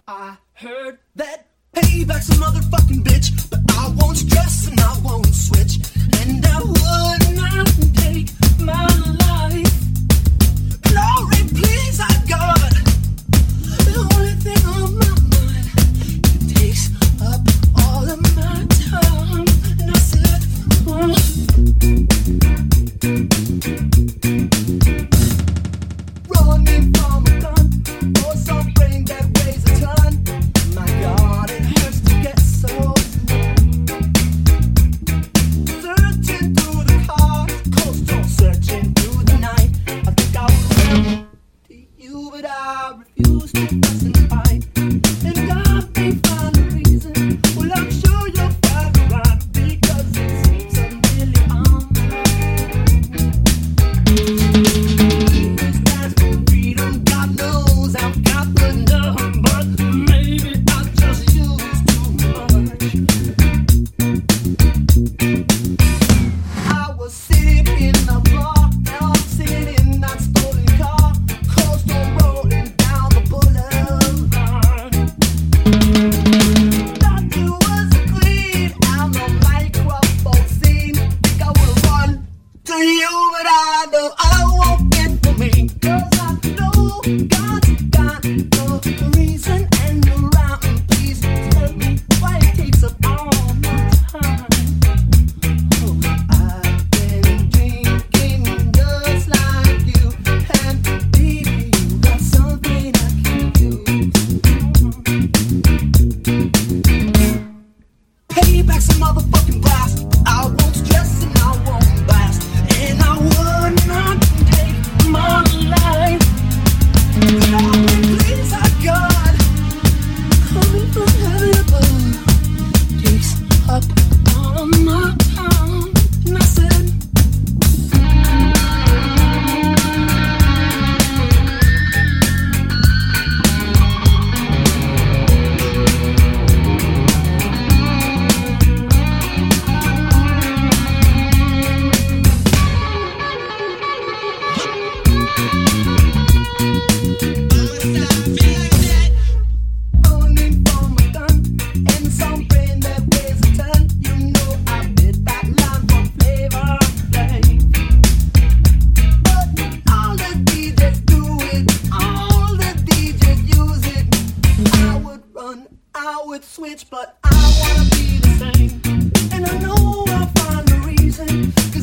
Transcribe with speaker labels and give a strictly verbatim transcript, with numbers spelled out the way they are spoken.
Speaker 1: I heard that payback's a motherfucking bitch, but I won't stress and I won't switch, and I would not take my life. Glory, please, I got the only thing on my mind. It takes up all of my time, and I said, oh. Running from a gun or some brain that weighs a ton. My God, it hurts to get so. Searching through the cars, coastal searching through the night. I think I would run to you, but I refuse to fuss and fight. And God may find a reason. Well, I'm sure you'll find a rhyme, because it seems I'm really on. This stands for freedom. God knows I've got the number, but maybe I just use too much. I was sitting in the bar, now I'm sitting in that stolen car, coastal rolling down the boulevard. Thought you was a queen, I'm the microphone scene. Think I would've run to you, but I know I won't get for me, 'cause I know God's got the reason and the rhyme. Please tell me why it takes up all my time. Oh, I've been drinking just like you, and baby, you got something I can use. Payback's a motherfucking blast. I won't stress and I won't blast, and I would not take my life. Glory, please, I got coming from heaven above. Takes up all of my time, and I said, running from a gun and some brain that weighs a ton. You know I bit that line for Flavor Flav. But all the D Js do it, all the D Js use it. I would run, I would switch, but I wanna be the same. And I know I'll find a reason, 'cause